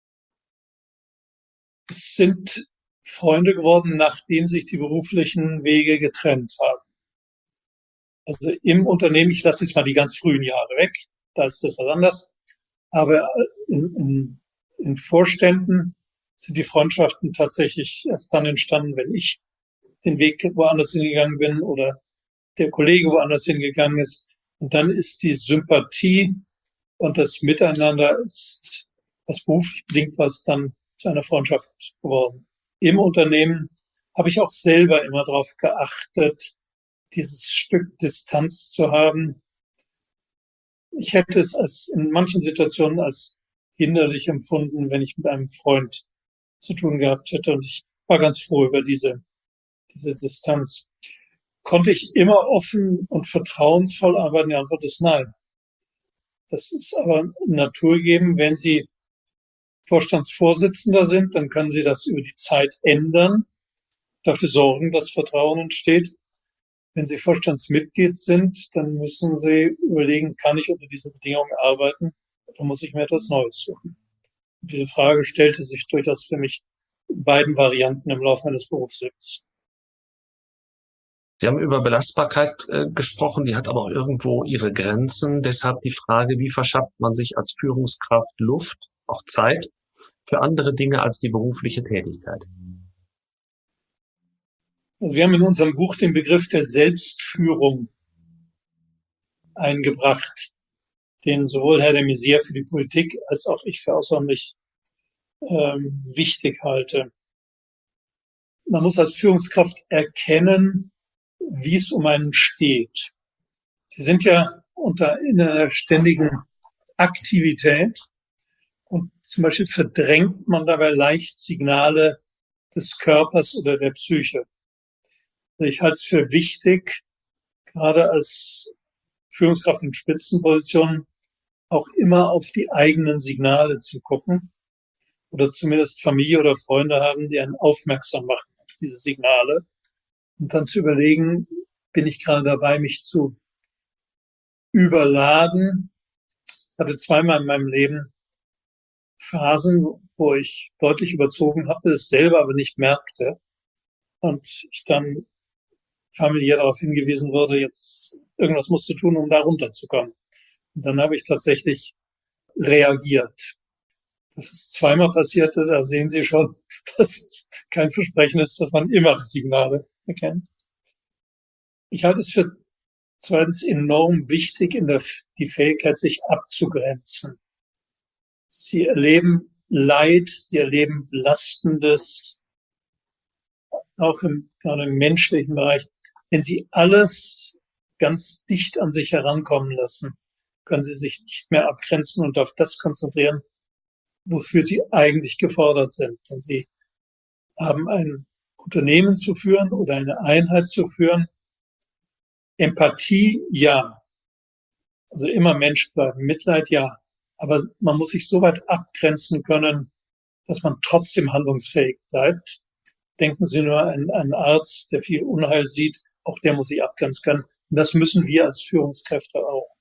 es sind Freunde geworden, nachdem sich die beruflichen Wege getrennt haben. Also im Unternehmen, ich lasse jetzt mal die ganz frühen Jahre weg, da ist das was anderes. Aber in, in, in Vorständen sind die Freundschaften tatsächlich erst dann entstanden, wenn ich den Weg woanders hingegangen bin oder der Kollege woanders hingegangen ist. Und dann ist die Sympathie und das Miteinander ist, was beruflich bedingt was, dann zu einer Freundschaft geworden. Im Unternehmen habe ich auch selber immer darauf geachtet, dieses Stück Distanz zu haben. Ich hätte es als in manchen Situationen als hinderlich empfunden, wenn ich mit einem Freund zu tun gehabt hätte. Und ich war ganz froh über diese, diese Distanz. Konnte ich immer offen und vertrauensvoll arbeiten? Die Antwort ist nein. Das ist aber naturgegeben. Wenn Sie Vorstandsvorsitzender sind, dann können Sie das über die Zeit ändern, dafür sorgen, dass Vertrauen entsteht. Wenn Sie Vorstandsmitglied sind, dann müssen Sie überlegen, kann ich unter diesen Bedingungen arbeiten? Oder muss ich mir etwas Neues suchen? Und diese Frage stellte sich durchaus für mich in beiden Varianten im Laufe meines Berufslebens. Sie haben über Belastbarkeit äh, gesprochen, die hat aber auch irgendwo ihre Grenzen. Deshalb die Frage, wie verschafft man sich als Führungskraft Luft, auch Zeit, für andere Dinge als die berufliche Tätigkeit? Also wir haben in unserem Buch den Begriff der Selbstführung eingebracht, den sowohl Herr de Maizière für die Politik als auch ich für außerordentlich ähm, wichtig halte. Man muss als Führungskraft erkennen, wie es um einen steht. Sie sind ja unter in einer ständigen Aktivität und zum Beispiel verdrängt man dabei leicht Signale des Körpers oder der Psyche. Ich halte es für wichtig, gerade als Führungskraft in Spitzenpositionen auch immer auf die eigenen Signale zu gucken oder zumindest Familie oder Freunde haben, die einen aufmerksam machen auf diese Signale und dann zu überlegen, bin ich gerade dabei, mich zu überladen. Ich hatte zweimal in meinem Leben Phasen, wo ich deutlich überzogen habe, es selber aber nicht merkte und ich dann familiär darauf hingewiesen wurde, jetzt irgendwas musst du tun, um da runterzukommen. Und dann habe ich tatsächlich reagiert. Das ist zweimal passierte, da sehen Sie schon, dass es kein Versprechen ist, dass man immer die Signale erkennt. Ich halte es für zweitens enorm wichtig, in der, die Fähigkeit, sich abzugrenzen. Sie erleben Leid, sie erleben Belastendes, auch im, gerade im menschlichen Bereich. Wenn Sie alles ganz dicht an sich herankommen lassen, können Sie sich nicht mehr abgrenzen und auf das konzentrieren, wofür Sie eigentlich gefordert sind. Denn Sie haben ein Unternehmen zu führen oder eine Einheit zu führen. Empathie, ja. Also immer Mensch bleiben. Mitleid, ja. Aber man muss sich so weit abgrenzen können, dass man trotzdem handlungsfähig bleibt. Denken Sie nur an einen Arzt, der viel Unheil sieht. Auch der muss sich abgrenzen können. Und das müssen wir als Führungskräfte auch.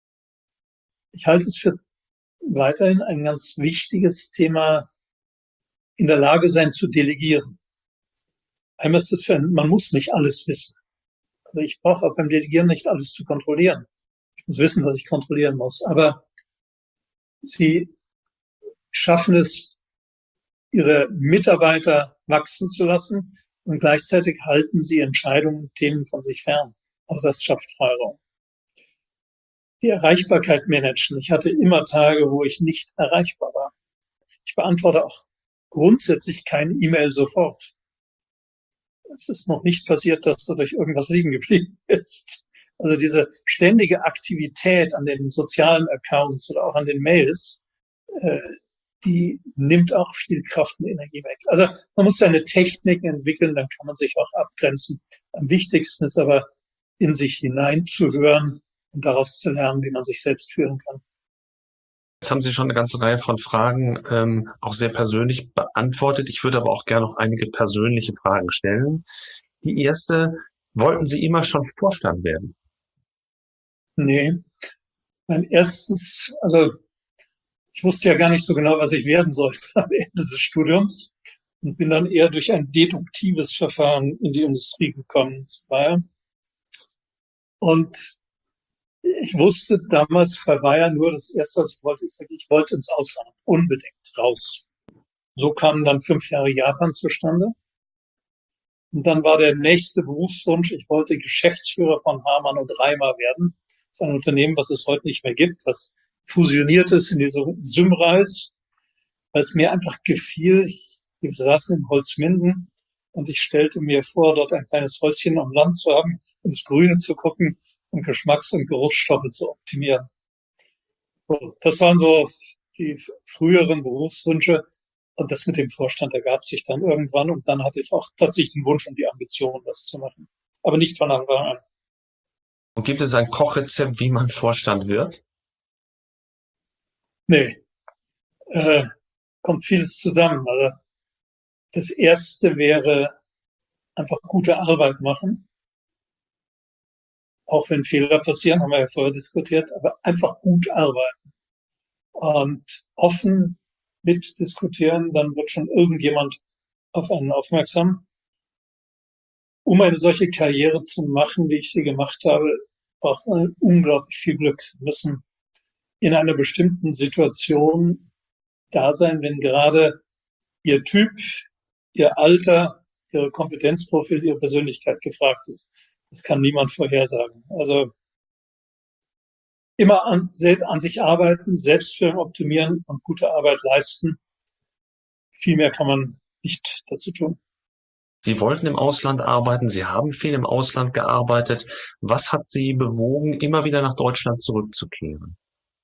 Ich halte es für weiterhin ein ganz wichtiges Thema, in der Lage sein zu delegieren. Einmal ist es für, man muss nicht alles wissen. Also ich brauche auch beim Delegieren nicht alles zu kontrollieren. Ich muss wissen, was ich kontrollieren muss. Aber Sie schaffen es, Ihre Mitarbeiter wachsen zu lassen und gleichzeitig halten Sie Entscheidungen, Themen von sich fern. Auch das schafft Freiraum. Die Erreichbarkeit managen. Ich hatte immer Tage, wo ich nicht erreichbar war. Ich beantworte auch grundsätzlich keine E-Mail sofort. Es ist noch nicht passiert, dass dadurch irgendwas liegen geblieben ist. Also diese ständige Aktivität an den sozialen Accounts oder auch an den Mails, äh, die nimmt auch viel Kraft und Energie weg. Also man muss seine Techniken entwickeln, dann kann man sich auch abgrenzen. Am wichtigsten ist aber, in sich hineinzuhören und daraus zu lernen, wie man sich selbst führen kann. Jetzt haben Sie schon eine ganze Reihe von Fragen ähm, auch sehr persönlich beantwortet. Ich würde aber auch gerne noch einige persönliche Fragen stellen. Die erste, wollten Sie immer schon Vorstand werden? Nee, mein erstes, also ich wusste ja gar nicht so genau, was ich werden sollte am Ende des Studiums und bin dann eher durch ein deduktives Verfahren in die Industrie gekommen zu Bayer. Und ich wusste damals bei Bayer nur, das erste, was ich wollte, ich sage, ich wollte ins Ausland, unbedingt raus. So kamen dann fünf Jahre Japan zustande. Und dann war der nächste Berufswunsch, ich wollte Geschäftsführer von Hamann und Reimer werden. Das ist ein Unternehmen, was es heute nicht mehr gibt, was fusioniert ist in diese Symrise, weil es mir einfach gefiel. Wir saßen in Holzminden und ich stellte mir vor, dort ein kleines Häuschen am Land zu haben, ins Grüne zu gucken und Geschmacks- und Geruchsstoffe zu optimieren. So, das waren so die früheren Berufswünsche und das mit dem Vorstand ergab sich dann irgendwann und dann hatte ich auch tatsächlich den Wunsch und die Ambition, das zu machen. Aber nicht von Anfang an. Und gibt es ein Kochrezept, wie man Vorstand wird? Nee, äh, kommt vieles zusammen. Also das erste wäre einfach gute Arbeit machen. Auch wenn Fehler passieren, haben wir ja vorher diskutiert, aber einfach gut arbeiten. Und offen mitdiskutieren, dann wird schon irgendjemand auf einen aufmerksam. Um eine solche Karriere zu machen, wie ich sie gemacht habe, braucht man unglaublich viel Glück. Sie müssen in einer bestimmten Situation da sein, wenn gerade Ihr Typ, Ihr Alter, Ihre Kompetenzprofil, Ihre Persönlichkeit gefragt ist. Das kann niemand vorhersagen. Also immer an, an sich arbeiten, Selbstführung optimieren und gute Arbeit leisten. viel mehr kann man nicht dazu tun. Sie wollten im Ausland arbeiten, Sie haben viel im Ausland gearbeitet. Was hat Sie bewogen, immer wieder nach Deutschland zurückzukehren?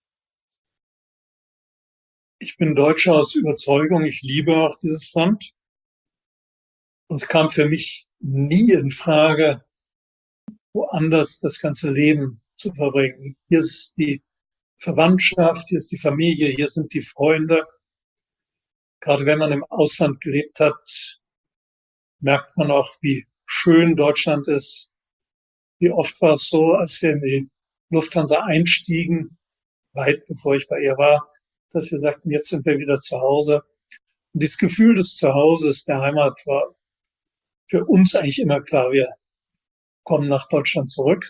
Ich bin Deutscher aus Überzeugung. Ich liebe auch dieses Land. Und es kam für mich nie in Frage, woanders das ganze Leben zu verbringen. Hier ist die Verwandtschaft, hier ist die Familie, hier sind die Freunde. Gerade wenn man im Ausland gelebt hat, merkt man auch, wie schön Deutschland ist. Wie oft war es so, als wir in die Lufthansa einstiegen, weit bevor ich bei ihr war, dass wir sagten, jetzt sind wir wieder zu Hause. Und dieses Gefühl des Zuhauses, der Heimat, war für uns eigentlich immer klar, wir kommen nach Deutschland zurück.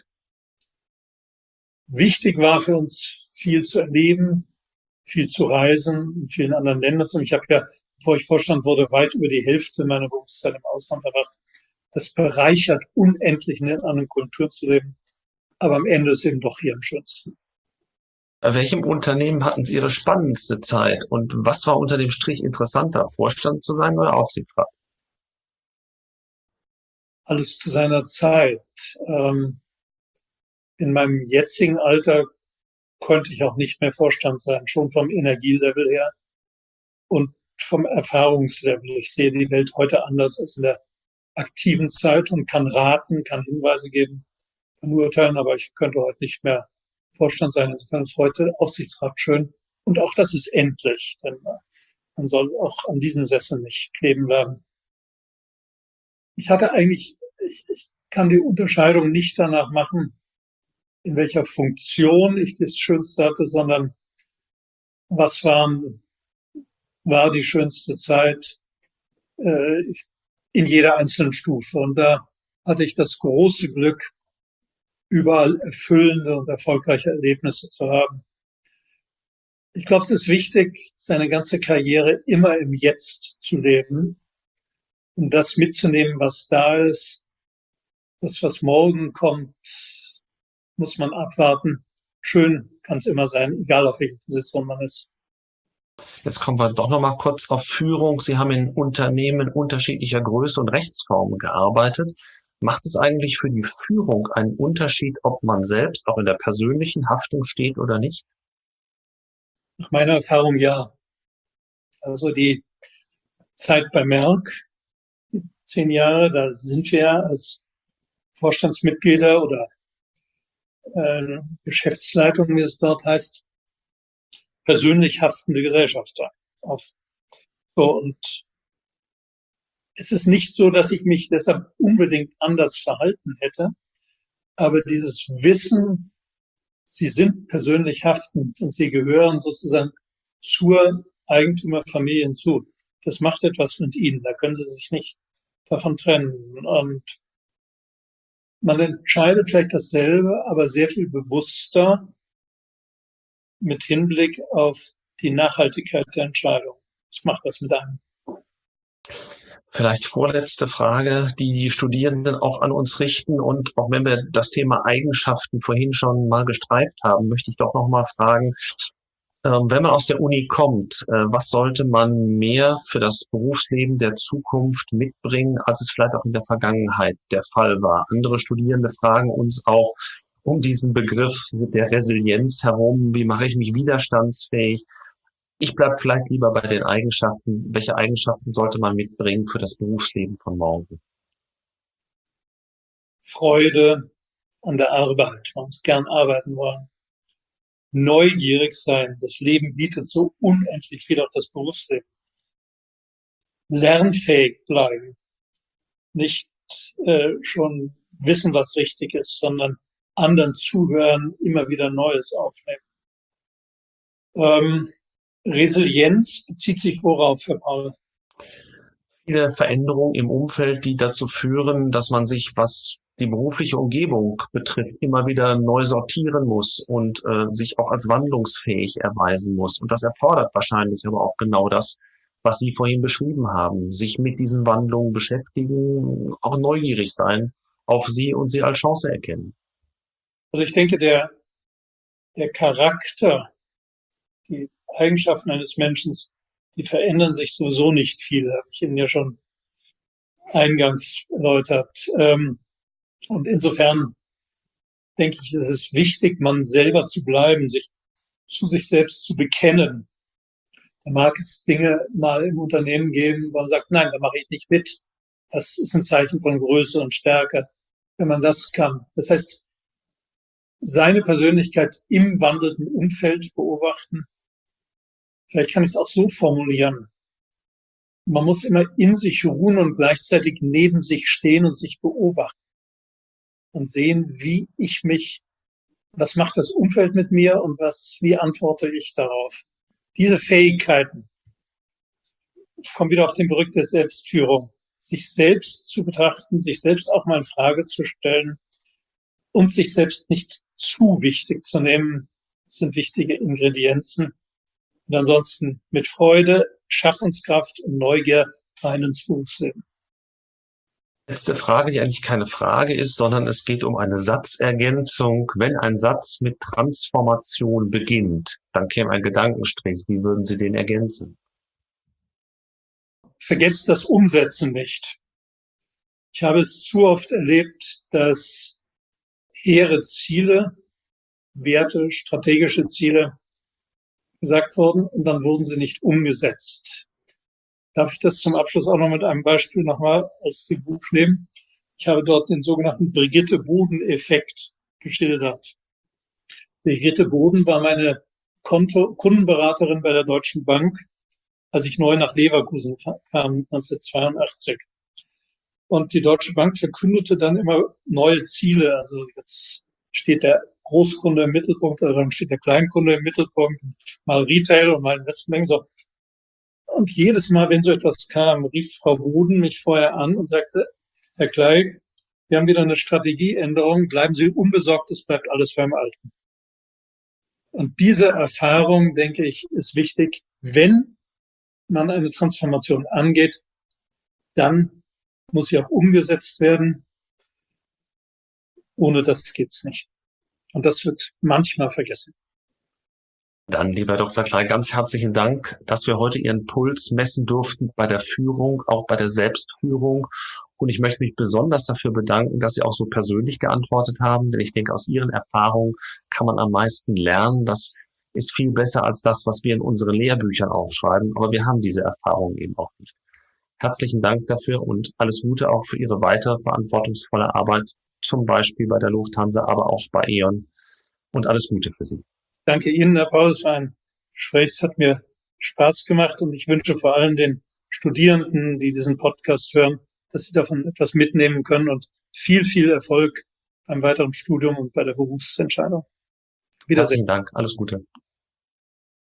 Wichtig war für uns, viel zu erleben, viel zu reisen, in vielen anderen Ländern. Und ich habe ja, bevor ich Vorstand wurde, weit über die Hälfte meiner Berufszeit im Ausland verbracht. Das bereichert unendlich, in anderen Kulturen zu leben. Aber am Ende ist eben doch hier am schönsten. Bei welchem Unternehmen hatten Sie Ihre spannendste Zeit? Und was war unter dem Strich interessanter, Vorstand zu sein oder Aufsichtsrat? Alles zu seiner Zeit. Ähm, in meinem jetzigen Alter konnte ich auch nicht mehr Vorstand sein, schon vom Energielevel her und vom Erfahrungslevel. Ich sehe die Welt heute anders als in der aktiven Zeit und kann raten, kann Hinweise geben, kann urteilen, aber ich könnte heute nicht mehr Vorstand sein. Insofern ist heute Aufsichtsrat schön. Und auch das ist endlich, denn man soll auch an diesem Sessel nicht kleben bleiben. Ich hatte eigentlich, ich, ich kann die Unterscheidung nicht danach machen, in welcher Funktion ich das Schönste hatte, sondern was war, war die schönste Zeit äh, in jeder einzelnen Stufe. Und da hatte ich das große Glück, überall erfüllende und erfolgreiche Erlebnisse zu haben. Ich glaube, es ist wichtig, seine ganze Karriere immer im Jetzt zu leben und das mitzunehmen, was da ist. Das, was morgen kommt, muss man abwarten. Schön kann es immer sein, egal auf welcher Position man ist. Jetzt kommen wir doch noch mal kurz auf Führung. Sie haben in Unternehmen unterschiedlicher Größe und Rechtsformen gearbeitet. Macht es eigentlich für die Führung einen Unterschied, ob man selbst auch in der persönlichen Haftung steht oder nicht? Nach meiner Erfahrung ja. Also die Zeit bei Merck, die zehn Jahre, da sind wir als Vorstandsmitglieder oder äh, Geschäftsleitung, wie es dort heißt, persönlich haftende Gesellschafter. Auf. So, und es ist nicht so, dass ich mich deshalb unbedingt anders verhalten hätte, aber dieses Wissen, sie sind persönlich haftend und sie gehören sozusagen zur Eigentümerfamilie hinzu. Das macht etwas mit ihnen, da können sie sich nicht davon trennen. Und man entscheidet vielleicht dasselbe, aber sehr viel bewusster mit Hinblick auf die Nachhaltigkeit der Entscheidung. Das macht was mit einem. Vielleicht vorletzte Frage, die die Studierenden auch an uns richten. Und auch wenn wir das Thema Eigenschaften vorhin schon mal gestreift haben, möchte ich doch noch mal fragen, wenn man aus der Uni kommt, was sollte man mehr für das Berufsleben der Zukunft mitbringen, als es vielleicht auch in der Vergangenheit der Fall war? Andere Studierende fragen uns auch um diesen Begriff der Resilienz herum. Wie mache ich mich widerstandsfähig? Ich bleibe vielleicht lieber bei den Eigenschaften. Welche Eigenschaften sollte man mitbringen für das Berufsleben von morgen? Freude an der Arbeit. Man muss gern arbeiten wollen. Neugierig sein. Das Leben bietet so unendlich viel, auch das Berufsleben. Lernfähig bleiben. Nicht äh, schon wissen, was richtig ist, sondern anderen zuhören, immer wieder Neues aufnehmen. Ähm, Resilienz bezieht sich worauf, Herr Paul? Viele Veränderungen im Umfeld, die dazu führen, dass man sich, was die berufliche Umgebung betrifft, immer wieder neu sortieren muss und äh, sich auch als wandlungsfähig erweisen muss. Und das erfordert wahrscheinlich aber auch genau das, was Sie vorhin beschrieben haben. Sich mit diesen Wandlungen beschäftigen, auch neugierig sein auf sie und sie als Chance erkennen. Also ich denke, der, der Charakter, die Eigenschaften eines Menschen, die verändern sich sowieso nicht viel, habe ich Ihnen ja schon eingangs erläutert. Und insofern denke ich, es ist wichtig, man selber zu bleiben, sich zu sich selbst zu bekennen. Da mag es Dinge mal im Unternehmen geben, wo man sagt, nein, da mache ich nicht mit. Das ist ein Zeichen von Größe und Stärke, wenn man das kann. Das heißt, seine Persönlichkeit im wandelnden Umfeld beobachten. Vielleicht kann ich es auch so formulieren. Man muss immer in sich ruhen und gleichzeitig neben sich stehen und sich beobachten und sehen, wie ich mich, was macht das Umfeld mit mir und was, wie antworte ich darauf? Diese Fähigkeiten, ich komme wieder auf den Berück der Selbstführung, sich selbst zu betrachten, sich selbst auch mal in Frage zu stellen und sich selbst nicht zu wichtig zu nehmen, sind wichtige Ingredienzen. Und ansonsten mit Freude, Schaffenskraft und Neugier rein ins Berufsleben. Letzte Frage, die eigentlich keine Frage ist, sondern es geht um eine Satzergänzung. Wenn ein Satz mit Transformation beginnt, dann käme ein Gedankenstrich. Wie würden Sie den ergänzen? Vergesst das Umsetzen nicht. Ich habe es zu oft erlebt, dass hehre Ziele, Werte, strategische Ziele gesagt wurden und dann wurden sie nicht umgesetzt. Darf ich das zum Abschluss auch noch mit einem Beispiel nochmal aus dem Buch nehmen? Ich habe dort den sogenannten Brigitte-Boden-Effekt geschildert. Brigitte Boden war meine Konto- Kundenberaterin bei der Deutschen Bank, als ich neu nach Leverkusen kam, neunzehnhundertzweiundachtzig. Und die Deutsche Bank verkündete dann immer neue Ziele. Also jetzt steht der Großkunde im Mittelpunkt, oder dann steht der Kleinkunde im Mittelpunkt, mal Retail und mal Investmentbanking. So. Und jedes Mal, wenn so etwas kam, rief Frau Boden mich vorher an und sagte, Herr Kley, wir haben wieder eine Strategieänderung, bleiben Sie unbesorgt, es bleibt alles beim Alten. Und diese Erfahrung, denke ich, ist wichtig. Wenn man eine Transformation angeht, dann muss sie auch umgesetzt werden. Ohne das geht's nicht. Und das wird manchmal vergessen. Dann, lieber Doktor Kley, ganz herzlichen Dank, dass wir heute Ihren Puls messen durften bei der Führung, auch bei der Selbstführung. Und ich möchte mich besonders dafür bedanken, dass Sie auch so persönlich geantwortet haben, denn ich denke, aus Ihren Erfahrungen kann man am meisten lernen. Das ist viel besser als das, was wir in unseren Lehrbüchern aufschreiben, aber wir haben diese Erfahrungen eben auch nicht. Herzlichen Dank dafür und alles Gute auch für Ihre weitere verantwortungsvolle Arbeit, zum Beispiel bei der Lufthansa, aber auch bei E.ON. Und alles Gute für Sie. Danke Ihnen, Herr Paul, für ein Gespräch. Es hat mir Spaß gemacht und ich wünsche vor allem den Studierenden, die diesen Podcast hören, dass sie davon etwas mitnehmen können und viel, viel Erfolg beim weiteren Studium und bei der Berufsentscheidung. Wiedersehen. Herzlichen Dank. Alles Gute.